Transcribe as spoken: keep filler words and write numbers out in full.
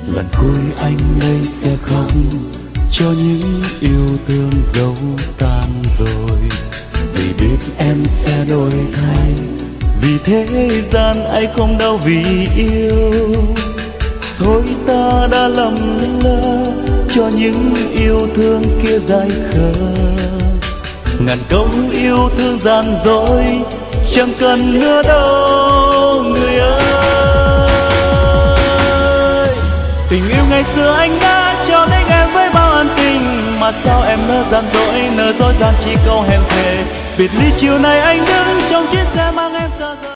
lần cuối anh đây sẽ khóc cho những yêu thương dấu tan rồi, vì biết em sẽ đổi thay, vì thế gian anh không đau vì yêu. Thôi ta đã lầm lỡ cho những yêu thương kia dại khờ, ngàn câu yêu thương gian dối chẳng cần nữa đâu người ơi. Tình yêu ngày xưa anh đã cho lấy em với bao ân tình, mà sao em nỡ gian dối, nỡ dối gian chỉ câu hẹn thề. Biệt ly chiều nay anh đứng trong chiếc xe mang em xa rời.